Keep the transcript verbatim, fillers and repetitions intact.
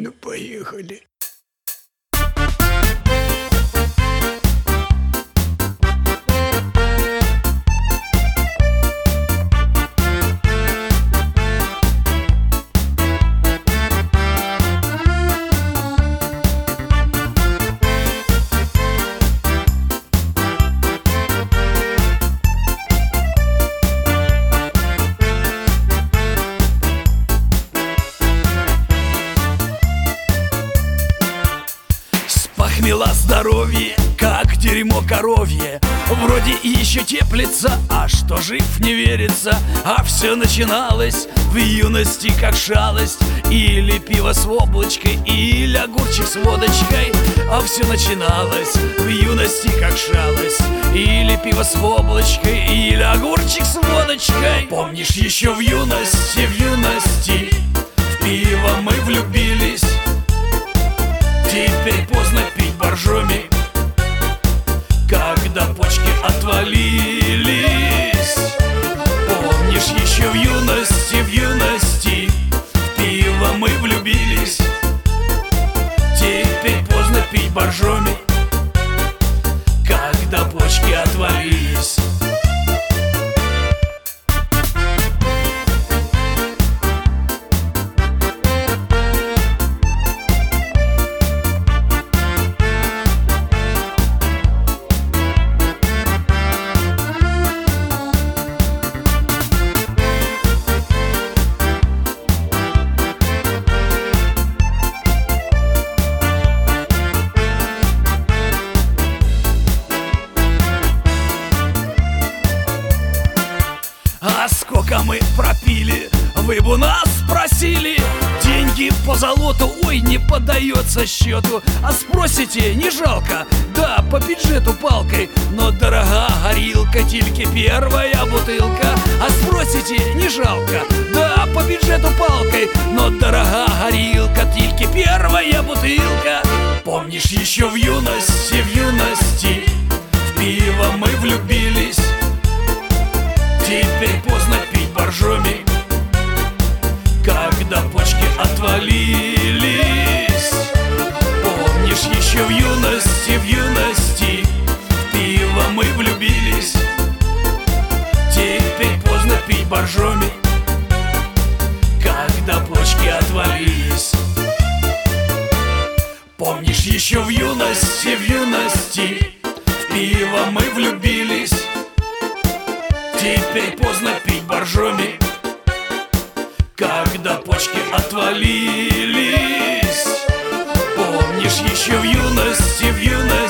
Ну, поехали. Похмела здоровье, как дерьмо коровье. Вроде и еще теплится, а что жив не верится. А все начиналось в юности, как шалость. Или пиво с облачкой, или огурчик с водочкой. А все начиналось в юности, как шалость. Или пиво с облачкой, или огурчик с водочкой. Помнишь, еще в юности, в юности в пиво мы влюбились. Теперь поздно пить боржоми, когда почки отвалились. Помнишь, еще в юности, в юности в пиво мы влюбились. Теперь поздно пить боржоми, когда почки отвалились. А сколько мы пропили, вы бы нас спросили. Деньги по золоту, ой, не поддается счету. А спросите, не жалко, да, по бюджету палкой. Но дорога горилка, тільки первая бутылка. А спросите, не жалко, да, по бюджету палкой. Но дорога горилка, тільки первая бутылка. Помнишь, еще в юности, в юности в пиво мы влюбились. Теперь поздно пить боржоми, когда почки отвалились. Помнишь, еще в юности, в юности в пиво мы влюбились. Теперь поздно пить боржоми, когда почки отвалились. Помнишь, еще в юности, в юности в пиво мы влюбились. Теперь поздно пить боржоми, когда почки отвалились. Помнишь, еще в юности, в юности